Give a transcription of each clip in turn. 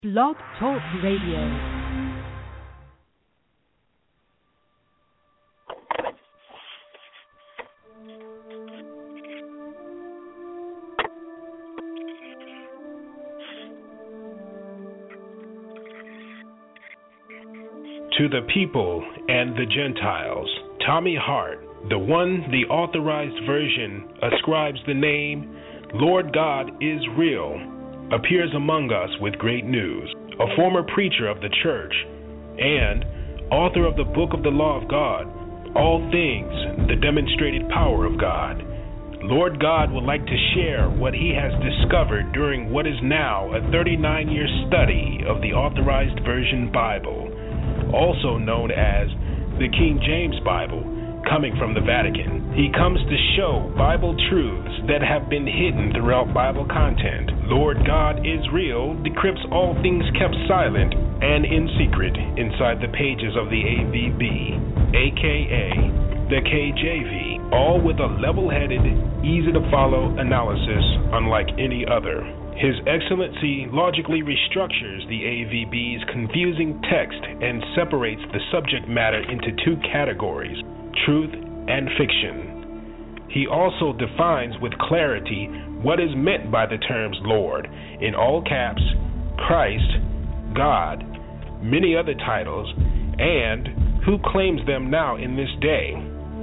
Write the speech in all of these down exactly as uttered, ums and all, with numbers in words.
Blog Talk Radio. To the people and the Gentiles, Tommy Hart, the one the authorized version ascribes the name Lord God is real, appears among us with great news. A former preacher of the church and author of the book of the law of God, All Things, the demonstrated power of God. Lord God would like to share what he has discovered during what is now a thirty-nine year study of the authorized version Bible, also known as the King James Bible, coming from the Vatican. He comes to show Bible truths that have been hidden throughout Bible content. Lord God is real decrypts all things kept silent and in secret inside the pages of the A V B, aka the K J V, all with a level-headed, easy-to-follow analysis unlike any other. His Excellency logically restructures the A V B's confusing text and separates the subject matter into two categories, truth and fiction. He also defines with clarity what is meant by the terms Lord, in all caps, Christ, God, many other titles, and who claims them now in this day.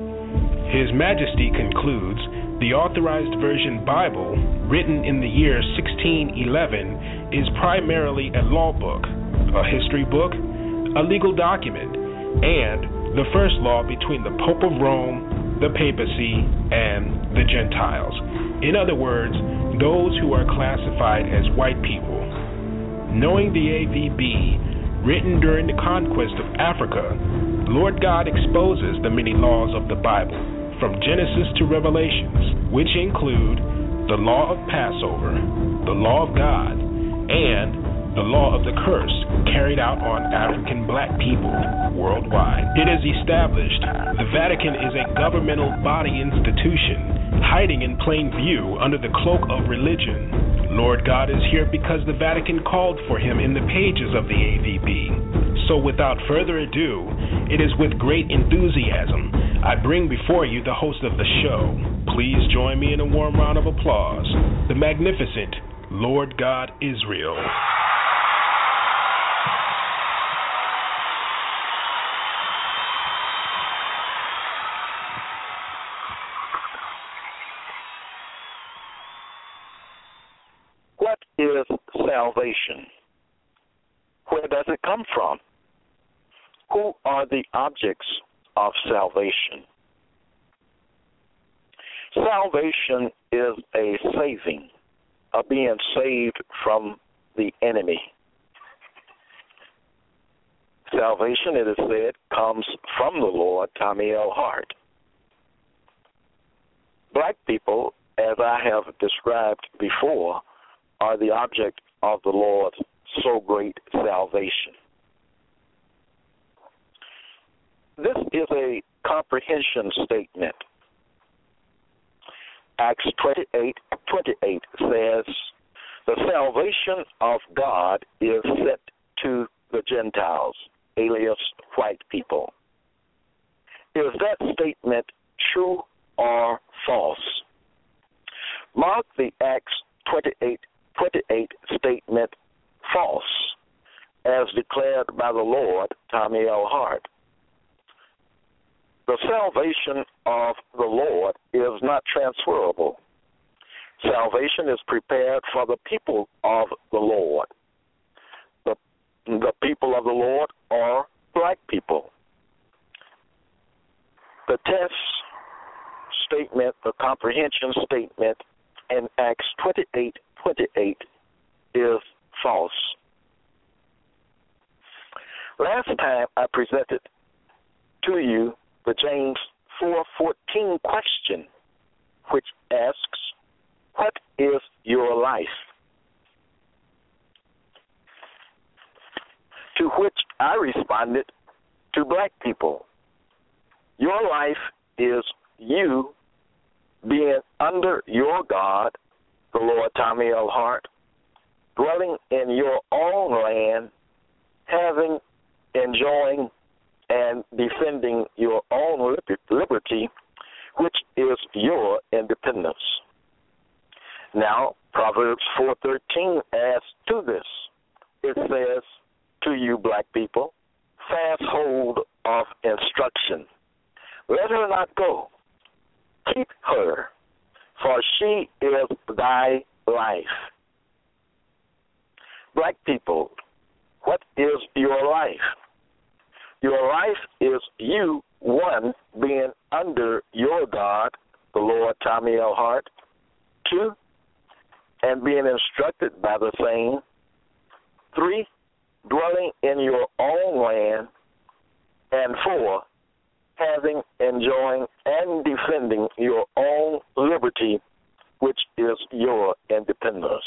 His Majesty concludes the Authorized Version Bible, written in the year sixteen eleven, is primarily a law book, a history book, a legal document, and the first law between the Pope of Rome, the papacy, and the Gentiles. In other words, those who are classified as white people. Knowing the A V B, written during the conquest of Africa, Lord God exposes the many laws of the Bible, from Genesis to Revelations, which include the law of Passover, the law of God, and the law of the curse carried out on African black people worldwide. It is established the Vatican is a governmental body institution hiding in plain view under the cloak of religion. Lord God is here because the Vatican called for him in the pages of the A V B. So without further ado, it is with great enthusiasm I bring before you the host of the show. Please join me in a warm round of applause, the magnificent Lord God Israel. What is salvation? Where does it come from? Who are the objects of salvation? Salvation is a saving, a being saved from the enemy. Salvation, it is said, comes from the Lord, Tommy L. Hart. Black people, as I have described before, are the object of the Lord's so great salvation. This is a comprehension statement. Acts twenty-eight twenty-eight says, the salvation of God is set to the Gentiles, alias white people. Is that statement true or false? Mark the Acts twenty-eight twenty-eight statement false, as declared by the Lord, Tommy L. Hart. The salvation of the Lord is not transferable. Salvation is prepared for the people of the Lord. The, the people of the Lord are black people. The test statement, the comprehension statement in Acts twenty-eight twenty-eight is false. Last time I presented to you the James four fourteen question, which asks, what is your life? To which I responded, to black people, your life is you being under your God, the Lord Tommy L. Hart, dwelling in your own land, having, enjoying, and defending your own liberty, which is your independence. Now, Proverbs four thirteen adds to this. It says to you, black people, fast hold of instruction. Let her not go. Keep her, for she is thy life. Black people, what is your life? Your life is you, one, being under your God, the Lord Tommy L. Hart, two, and being instructed by the same, three, dwelling in your own land, and four, having, enjoying, and defending your own liberty, which is your independence.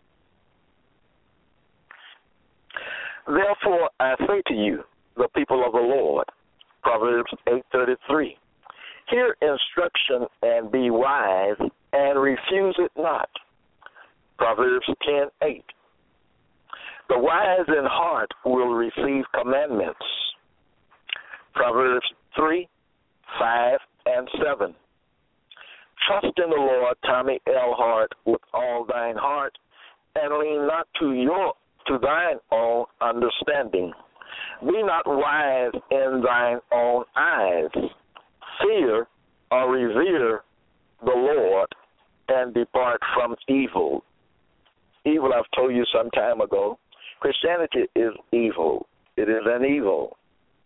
Therefore, I say to you, the people of the Lord, Proverbs eight thirty-three, hear instruction and be wise, and refuse it not. Proverbs ten eight, the wise in heart will receive commandments. Proverbs three, five, and seven. Trust in the Lord, Tommy L. Hart, with all thine heart, and lean not to your to thine own understanding. Be not wise in thine own eyes. Fear or revere the Lord, and depart from evil. Evil, I've told you some time ago, Christianity is evil. It is an evil.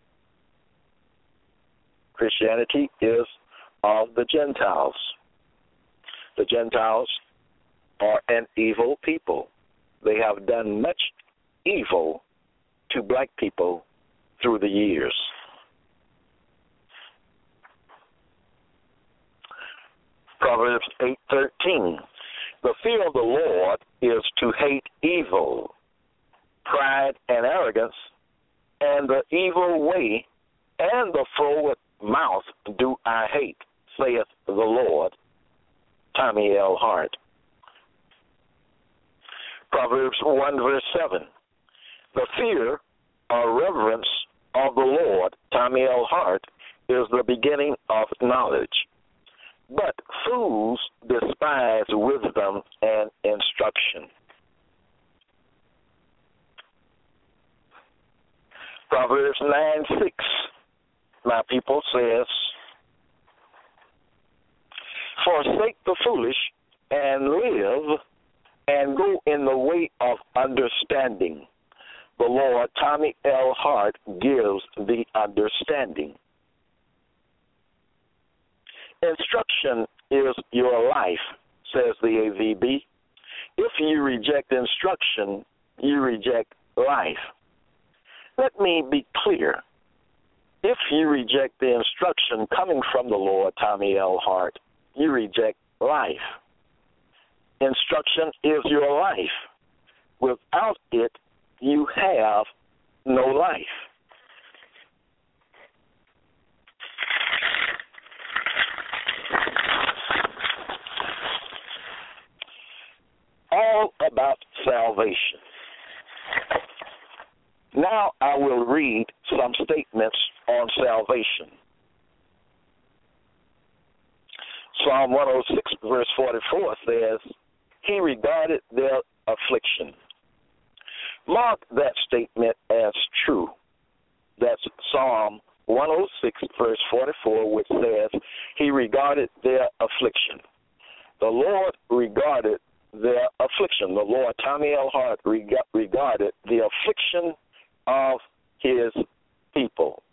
Christianity is of the Gentiles. The Gentiles are an evil people. They have done much evil to black people through the years. Proverbs eight thirteen, the fear of the Lord is to hate evil, pride and arrogance, and the evil way, and the froward mouth do I hate, saith the Lord. Tommy L. Hart. Proverbs one, verse seven. The fear or reverence of the Lord, Tommy L. Hart, is the beginning of knowledge. But fools despise wisdom and instruction. Proverbs nine six, my people, says, forsake the foolish and live, and go in the way of understanding. The Lord, Tommy L. Hart, gives the understanding. Instruction is your life, says the A V B. If you reject instruction, you reject life. Let me be clear. If you reject the instruction coming from the Lord, Tommy L. Hart, you reject life. Instruction is your life. Without it, you have no life. All about salvation. Now I will read some statements on salvation. Psalm one oh six, verse forty-four says, he regarded their affliction. Mark that statement as true. That's Psalm one oh six, verse forty-four, which says, he regarded their affliction. The Lord regarded their affliction. The Lord, Tommy L. Hart, reg- regarded the affliction of his people.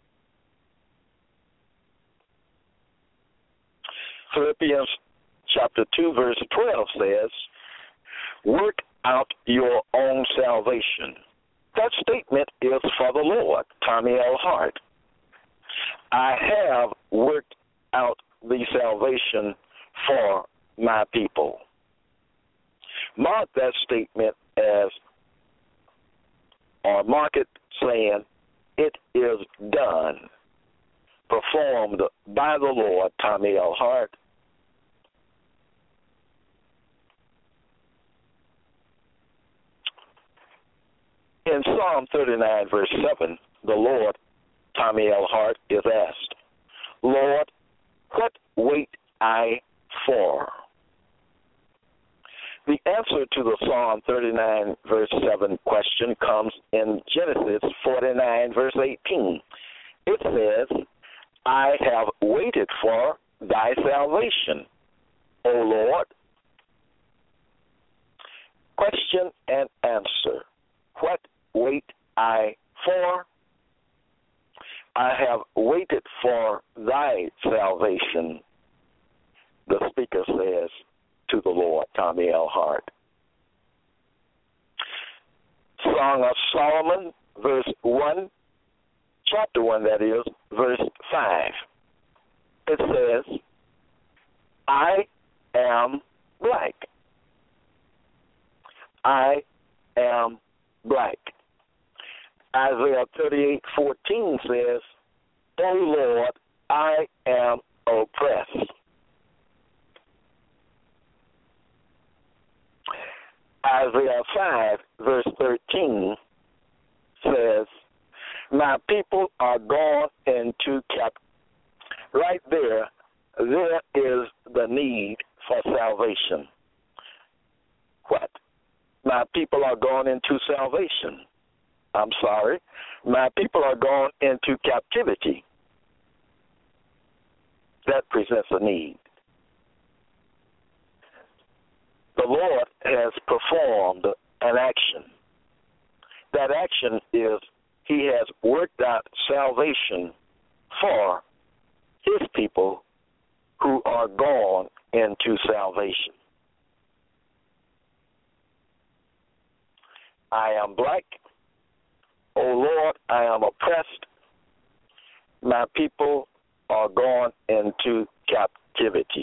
Philippians chapter two, verse twelve says, work out your own salvation. That statement is for the Lord, Tommy L. Hart. I have worked out the salvation for my people. Mark that statement as, or mark it saying, it is done, performed by the Lord, Tommy L. Hart. In Psalm thirty-nine, verse seven, the Lord, Tommy L. Hart, is asked, Lord, what wait I for? The answer to the Psalm thirty-nine, verse seven question comes in Genesis forty-nine, verse eighteen. It says, I have waited for thy salvation, O Lord. Question and answer. What wait I for? I have waited for thy salvation, the speaker says to the Lord, Tommy L. Hart. Song of Solomon, verse one, chapter one, that is, verse five. It says, I am black. I am black. Isaiah thirty-eight fourteen says, O Lord, I am oppressed. Isaiah five, verse thirteen says, my people are gone into captivity. Right there, there is the need for salvation. What? My people are gone into salvation. I'm sorry. My people are gone into captivity. That presents a need. The Lord has performed an action. That action is he has worked out salvation for his people who are gone into salvation. I am black. O Lord, I am oppressed. My people are gone into captivity.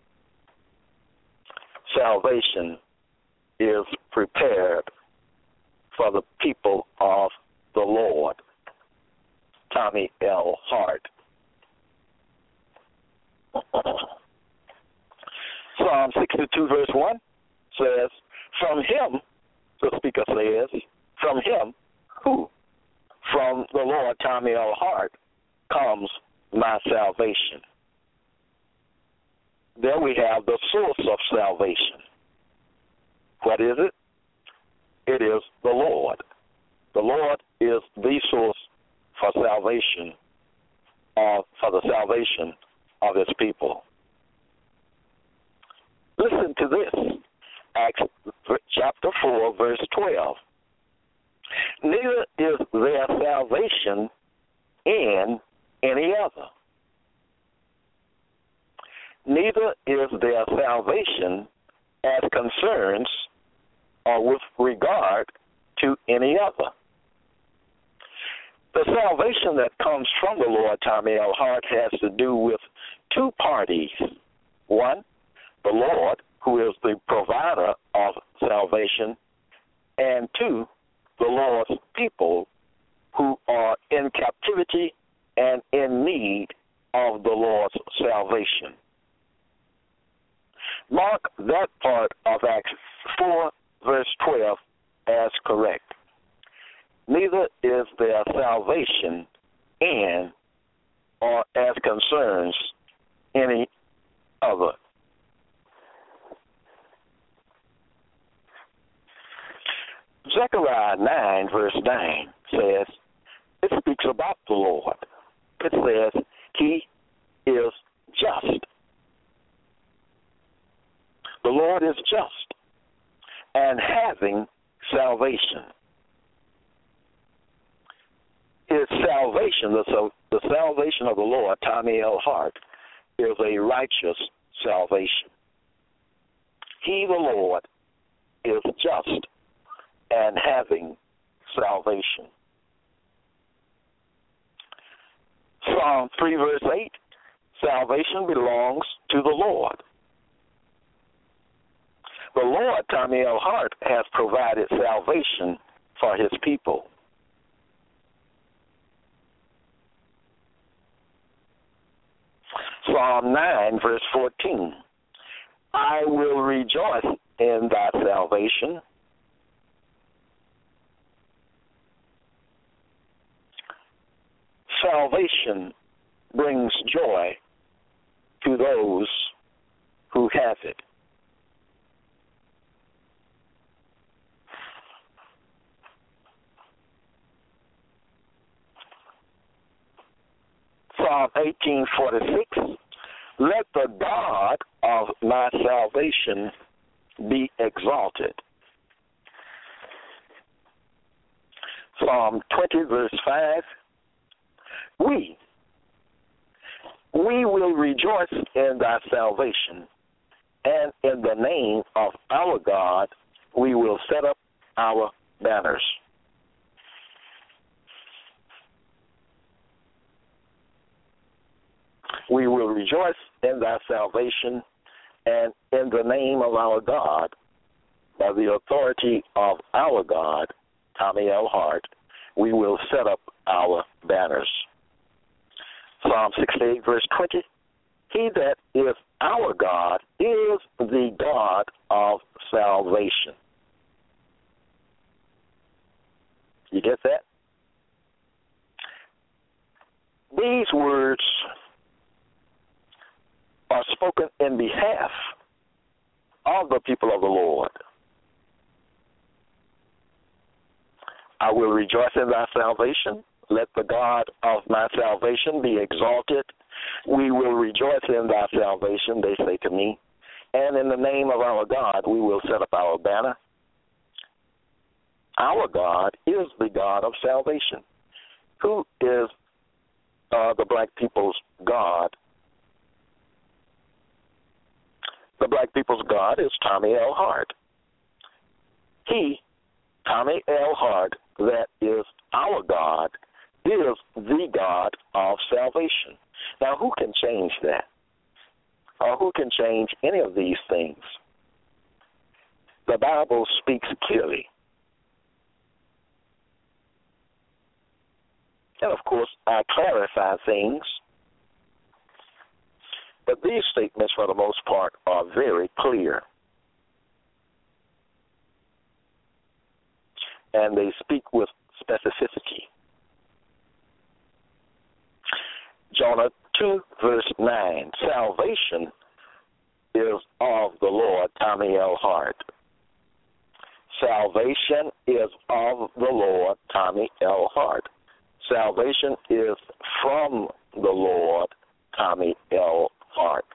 Salvation is prepared for the people of the Lord. Tommy L. Hart. Psalm sixty-two, verse one says, from him, the speaker says, from him, who? From the Lord, Tommy L. Hart, comes my salvation. There we have the source of salvation. What is it? It is the Lord. The Lord is the source for salvation, uh, for the salvation of his people. Listen to this, Acts chapter four, verse twelve. Neither is there salvation in any other. Neither is there salvation as concerns or with regard to any other. The salvation that comes from the Lord, Tommy L. Hart, has to do with two parties. One, the Lord, who is the provider of salvation, and two, the Lord's people who are in captivity and in need of the Lord's salvation. Mark that part of Acts four, verse twelve as correct. Neither is there salvation in or as concerns any other. Zechariah nine, verse nine says, it speaks about the Lord. It says, he is just. The Lord is just and having salvation. His salvation, the, the salvation of the Lord, Tommy L. Hart, is a righteous salvation. He, the Lord, is just and having salvation. Psalm three, verse eight, salvation belongs to the Lord. The Lord, Tommy L. Hart, has provided salvation for his people. Psalm nine, verse fourteen, I will rejoice in thy salvation. salvation brings joy to those who have it. Psalm eighteen forty-six, let the God of my salvation be exalted. Psalm twenty, verse five, we, we will rejoice in thy salvation, and in the name of our God we will set up our banners. We will rejoice in thy salvation, and in the name of our God, by the authority of our God, Tommy L. Hart, we will set up our banners. Psalm sixty-eight, verse twenty, he that is our God is the God of salvation. You get that? These words are spoken in behalf of the people of the Lord. I will rejoice in thy salvation. Let the God of my salvation be exalted. We will rejoice in thy salvation, they say to me. And in the name of our God, we will set up our banner. Our God is the God of salvation. Who is uh, the black people's God? The black people's God is Tommy L. Hart. He, Tommy L. Hart, that is our God, is the God of salvation. Now, who can change that? Or who can change any of these things? The Bible speaks clearly. And, of course, I clarify things. But these statements, for the most part, are very clear. And they speak with specificity. Jonah two, verse nine, salvation is of the Lord, Tommy L. Hart. Salvation is of the Lord, Tommy L. Hart. Salvation is from the Lord, Tommy L. Hart.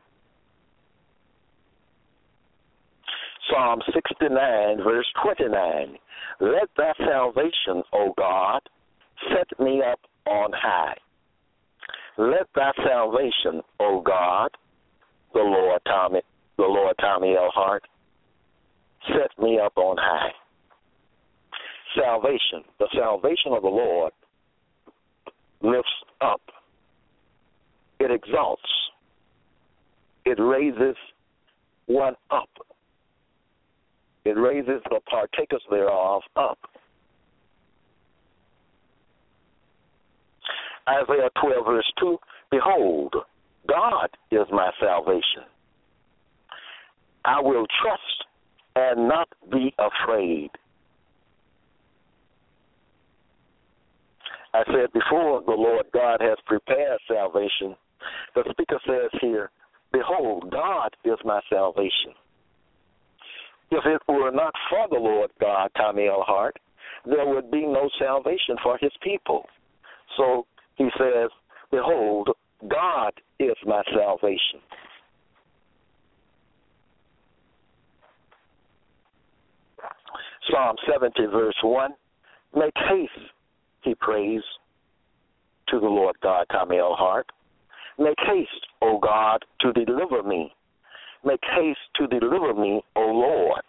Psalm sixty-nine, verse twenty-nine, let thy salvation, O God, set me up on high. Let thy salvation, O God, the Lord Tommy, the Lord Tommy L. Hart, set me up on high. Salvation, the salvation of the Lord, lifts up. It exalts. It raises one up. It raises the partakers thereof up. Isaiah twelve, verse two, behold, God is my salvation. I will trust and not be afraid. I said before, the Lord God has prepared salvation. The speaker says here, behold, God is my salvation. If it were not for the Lord God, Tommy L. Hart, there would be no salvation for his people. So he says, behold, God is my salvation. Psalm seventy, verse one, make haste, he prays, to the Lord God, Tommy L. Hart. Make haste, O God, to deliver me. Make haste to deliver me, O Lord.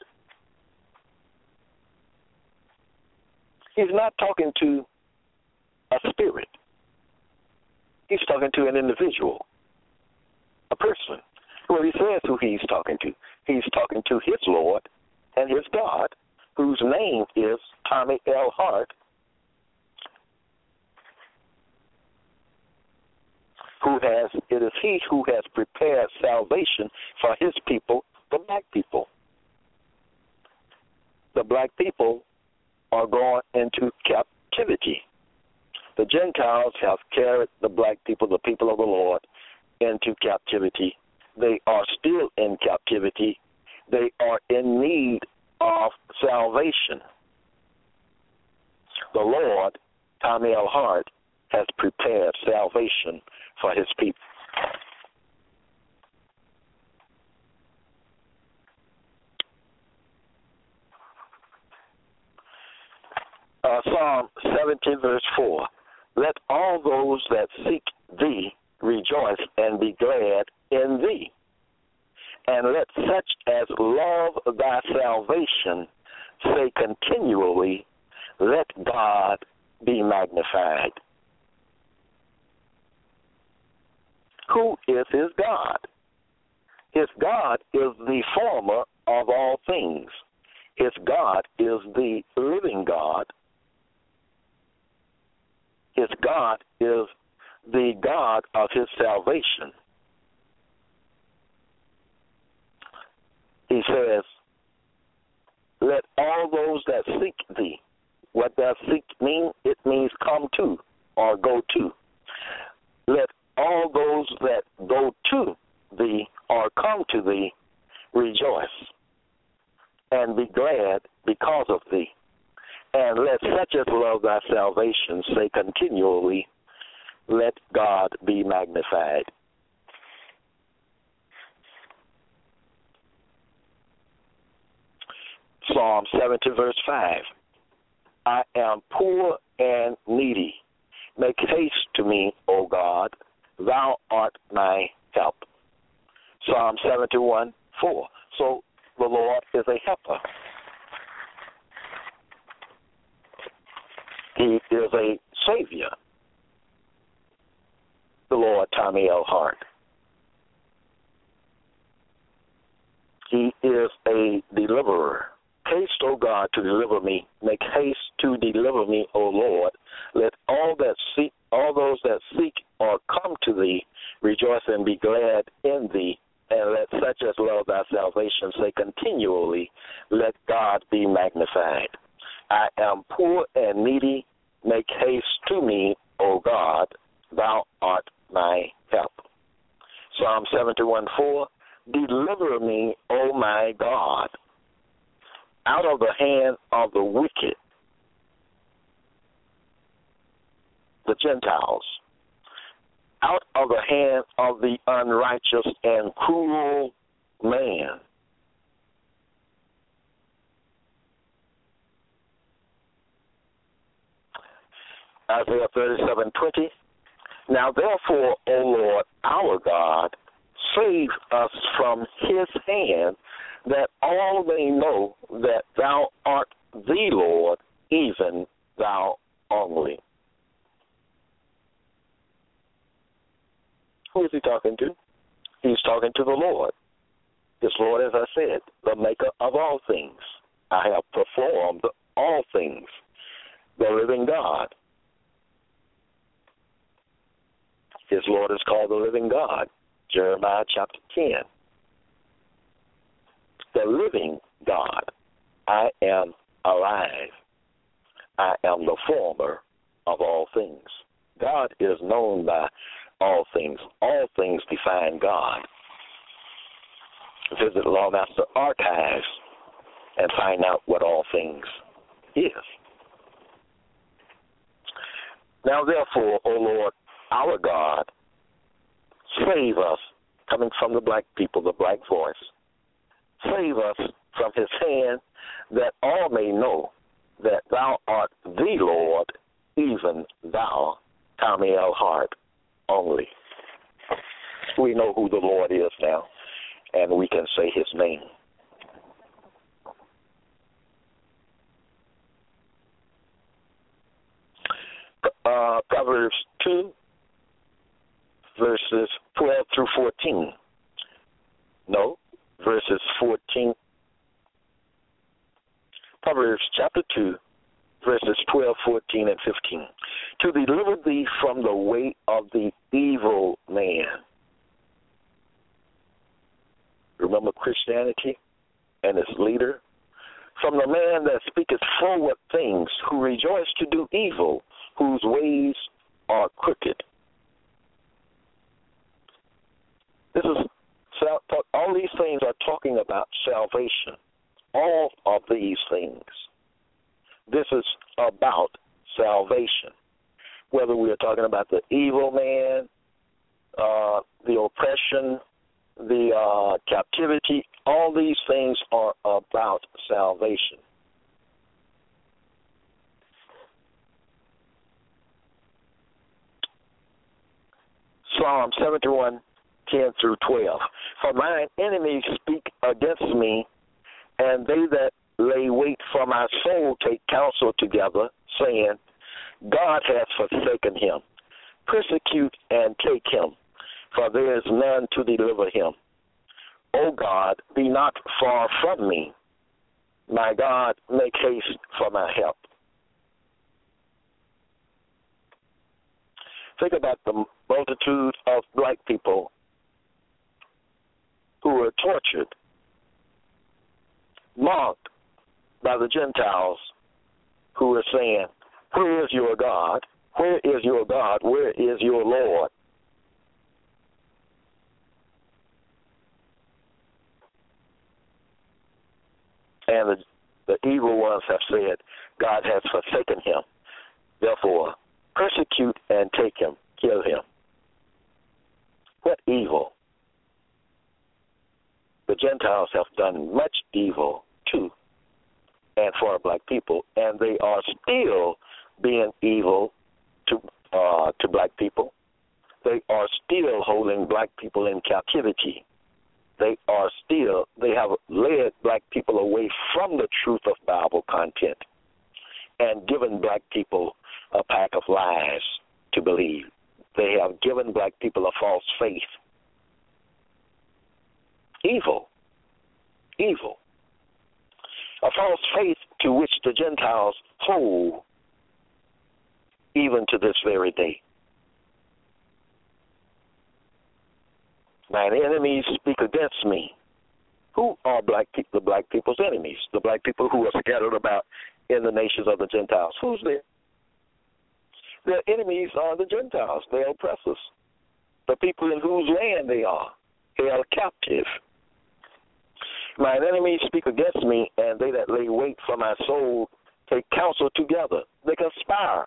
He's not talking to a spirit. He's talking to an individual, a person. Well, he says who he's talking to. He's talking to his Lord and his God, whose name is Tommy L. Hart, who has, it is he who has prepared salvation for his people, the black people. The black people are going into captivity. The Gentiles have carried the black people, the people of the Lord, into captivity. They are still in captivity. They are in need of salvation. The Lord, Tommy L. Hart, has prepared salvation for his people. Uh, Psalm seventy, verse four. Let all those that seek thee rejoice and be glad in thee. And let such as love thy salvation say continually, let God be magnified. Who is his God? His God is the former of all things. His God is the living God. His God is the God of his salvation. He says, let all those that seek thee, what does seek mean? It means come to or go to. Let all those that go to thee or come to thee rejoice and be glad because of thee. And let such as love thy salvation say continually, let God be magnified. Psalm seventy, verse five. I am poor and needy. Make haste to me, O God. Thou art my help. Psalm seventy-one, four. So the Lord is a helper. He is a Savior. The Lord, Tommy L. Hart. He is a deliverer. Haste, O God, to deliver me. Make haste to deliver me, O Lord. Let all that seek, all those that seek or come to thee rejoice and be glad in thee. And let such as love thy salvation say continually, let God be magnified. I am poor and needy. Make haste to me, O God. Thou art my help. Psalm seventy-one, four. Deliver me, O my God, out of the hand of the wicked, the Gentiles, out of the hand of the unrighteous and cruel man. Isaiah thirty-seven, twenty. Now therefore, O Lord, our God, save us from his hand, that all may know that thou art the Lord, even thou only. Who is he talking to? He's talking to the Lord. This Lord, as I said, the maker of all things. I have performed all things. The living God. His Lord is called the living God. Jeremiah chapter ten. The living God. I am alive. I am the former of all things. God is known by all things. All things define God. Visit Lawmaster Archives and find out what all things is. Now therefore, O Lord, our God, save us, coming from the black people, the black voice. Save us from his hand, that all may know that thou art the Lord, even thou, Tommy L. Hart, only. We know who the Lord is now, and we can say his name. Uh, Proverbs two, verses twelve through fourteen. No, verses fourteen. Proverbs chapter two, verses twelve, fourteen, and fifteen. To deliver thee from the way of the evil man. Remember Christianity and its leader? From the man that speaketh forward things, who rejoice to do evil, whose ways are crooked. This is all these things are talking about salvation. All of these things. This is about salvation. Whether we are talking about the evil man, uh, the oppression, the uh, captivity, all these things are about salvation. Psalm seventy-one, ten through twelve. For mine enemies speak against me, and they that lay wait for my soul take counsel together, saying, God hath forsaken him. Persecute and take him, for there is none to deliver him. O God, be not far from me. My God, make haste for my help. Think about the multitude of black people who were tortured, mocked by the Gentiles who were saying, where is your God? Where is your God? Where is your Lord? And the, the evil ones have said, God has forsaken him. Therefore, persecute and take him, kill him. What evil? The Gentiles have done much evil to and for black people, and they are still being evil to uh, to black people. They are still holding black people in captivity. They are still, they have led black people away from the truth of Bible content and given black people a pack of lies to believe. They have given black people a false faith. Evil. Evil. A false faith to which the Gentiles hold even to this very day. Mine enemies speak against me. Who are black people, the black people's enemies? The black people who are scattered about in the nations of the Gentiles. Who's there? Their enemies are the Gentiles, their oppressors, the people in whose land they are, held captive. Mine enemies speak against me, and they that lay wait for my soul take counsel together. They conspire.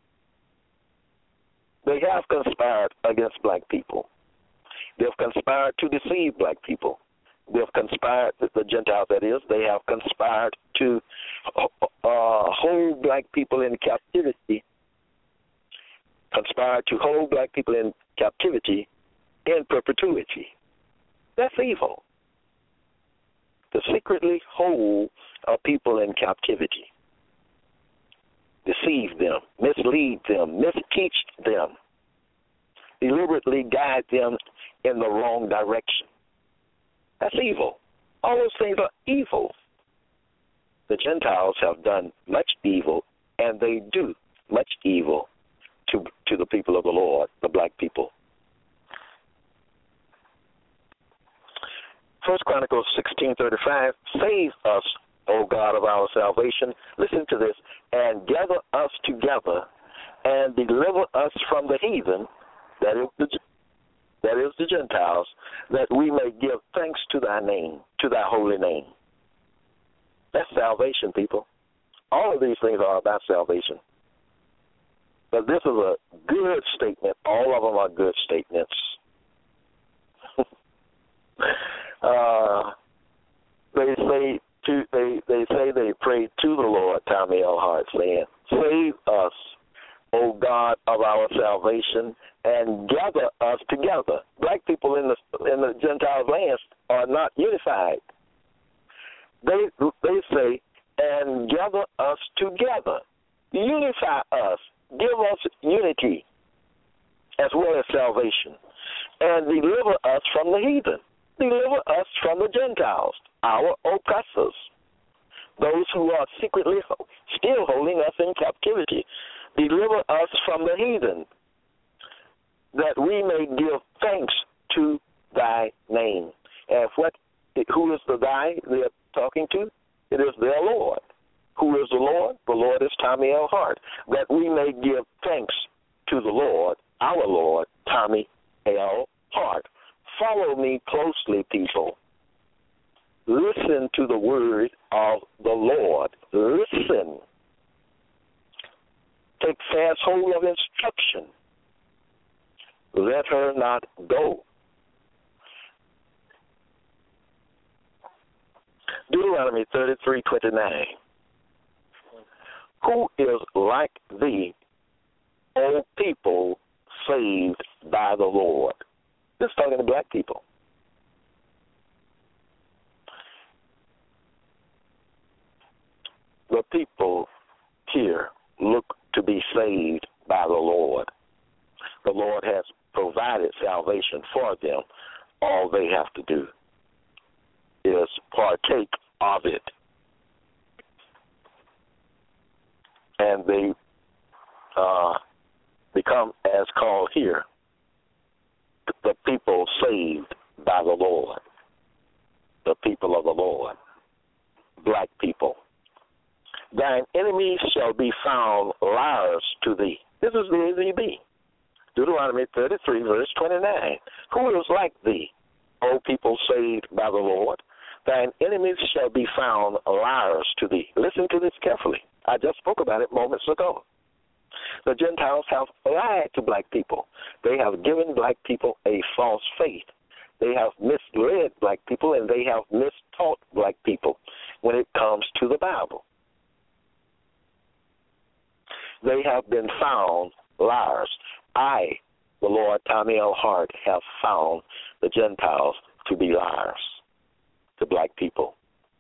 They have conspired against black people. They've conspired to deceive black people. They've conspired, the Gentiles that is, they have conspired to uh, hold black people in captivity, conspired to hold black people in captivity in perpetuity. That's evil. To secretly hold a people in captivity, deceive them, mislead them, misteach them, deliberately guide them in the wrong direction. That's evil. All those things are evil. The Gentiles have done much evil, and they do much evil to to the people of the Lord, the black people. First Chronicles sixteen thirty-five, save us, O God of our salvation, listen to this, and gather us together and deliver us from the heathen, that is the, that is the Gentiles, that we may give thanks to thy name, to thy holy name. That's salvation, people. All of these things are about salvation. But this is a good statement. All of them are good statements. uh, they say to they they say they pray to the Lord, Tommy L. Hart, saying, "Save us, O God of our salvation, and gather us together." Black people in the in the Gentile lands are not unified. They they say, "And gather us together, unify us, give us unity, as well as salvation, and deliver us from the heathen, deliver us from the Gentiles, our oppressors, those who are secretly still holding us in captivity. Deliver us from the heathen, that we may give thanks to thy name." And what? Who is the thy they're talking to? It is their Lord. Who is the Lord? The Lord is Tommy L. Hart. That we may give thanks to the Lord, our Lord, Tommy L. Hart. Follow me closely, people. Listen to the word of the Lord. Listen. Take fast hold of instruction. Let her not go. Deuteronomy thirty-three twenty-nine. Who is like thee, O people saved by the Lord? This is talking to black people. The people here look to be saved by the Lord. The Lord has provided salvation for them. All they have to do is partake of it. And they uh, become, as called here, the people saved by the Lord. The people of the Lord. Black people. Thine enemies shall be found liars to thee. This is the N Z B. Deuteronomy thirty-three, verse twenty-nine. Who is like thee, O people saved by the Lord? Thine enemies shall be found liars to thee. Listen to this carefully. I just spoke about it moments ago. The Gentiles have lied to black people. They have given black people a false faith. They have misled black people, and they have mistaught black people when it comes to the Bible. They have been found liars. I, the Lord Tommy L. Hart, have found the Gentiles to be liars to black people.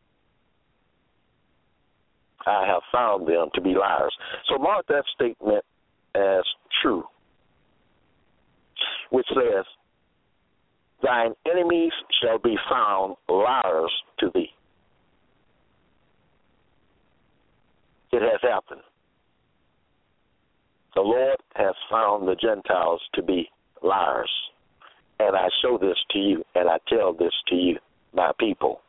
I have found them to be liars. So mark that statement as true, which says, thine enemies shall be found liars to thee. It has happened. The Lord has found the Gentiles to be liars. And I show this to you, and I tell this to you, my people.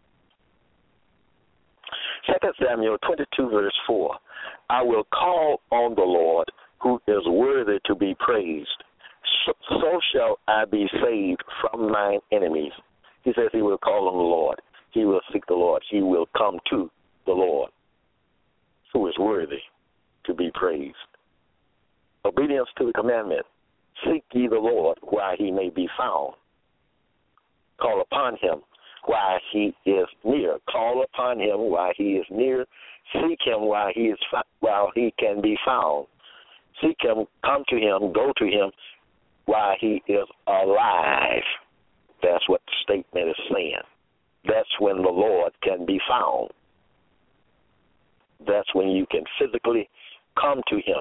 Second Samuel twenty-two, verse four. I will call on the Lord, who is worthy to be praised. So shall I be saved from mine enemies. He says he will call on the Lord. He will seek the Lord. He will come to the Lord, who is worthy to be praised. Obedience to the commandment. Seek ye the Lord while he may be found. Call upon him while he is near. Call upon him while he is near. Seek him while he is while he can be found. Seek him, come to him, go to him while he is alive. That's what the statement is saying. That's when the Lord can be found. That's when you can physically come to him.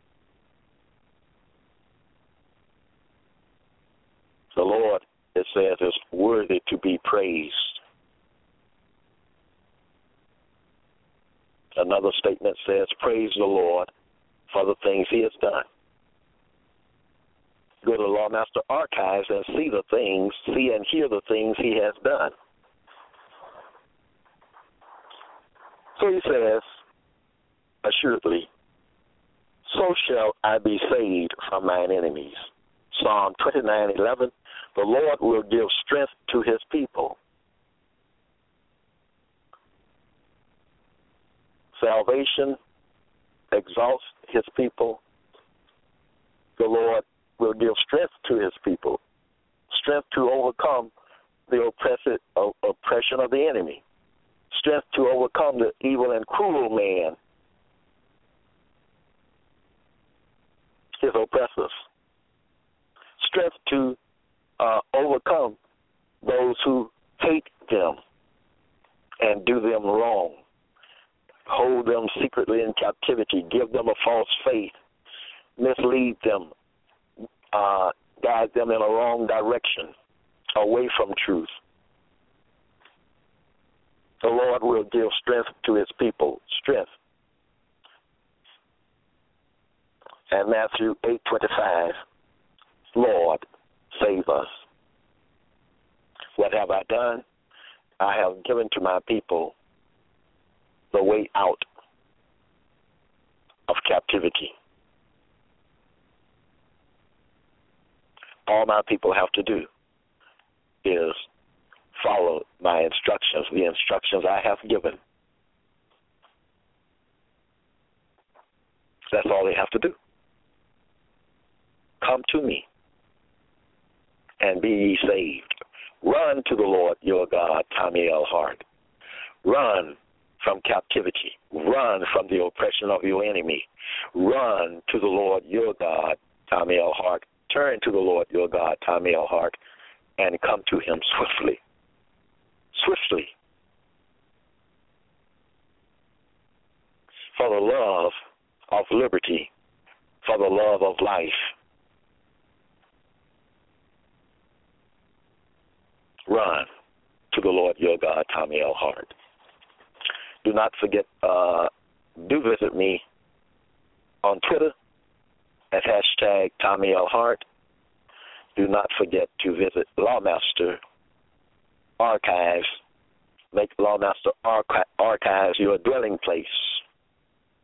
The Lord, it says, is worthy to be praised. Another statement says, praise the Lord for the things he has done. Go to the Lawmaster Archives and see the things, see and hear the things he has done. So he says, assuredly, so shall I be saved from mine enemies. Psalm twenty-nine eleven, the Lord will give strength to his people. Salvation exalts his people. The Lord will give strength to his people, strength to overcome the oppressive, uh, oppression of the enemy, strength to overcome the evil and cruel man, his oppressors, strength to uh, overcome those who hate them and do them wrong, hold them secretly in captivity, give them a false faith, mislead them, uh, guide them in a wrong direction, away from truth. The Lord will give strength to his people, strength. And Matthew eight twenty-five, Lord, save us. What have I done? I have given to my people the way out of captivity. All my people have to do is follow my instructions, the instructions I have given. That's all they have to do. Come to me and be ye saved. Run to the Lord your God, Tommy L. Hart. Run from captivity. Run from the oppression of your enemy. Run to the Lord your God, Tommy L. Hart. Turn to the Lord your God, Tommy L. Hart, and come to him swiftly. Swiftly. For the love of liberty, for the love of life. Run to the Lord your God, Tommy L. Hart. Do not forget, uh, do visit me on Twitter at hashtag Tommy L. Hart. Do not forget to visit Lawmaster Archives. Make Lawmaster Archi- Archives your dwelling place.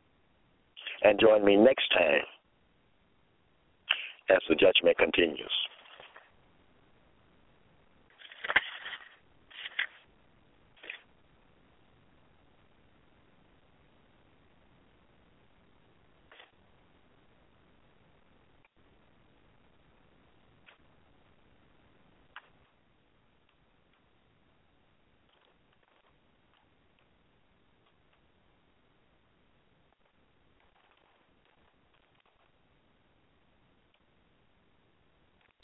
And join me next time as the judgment continues.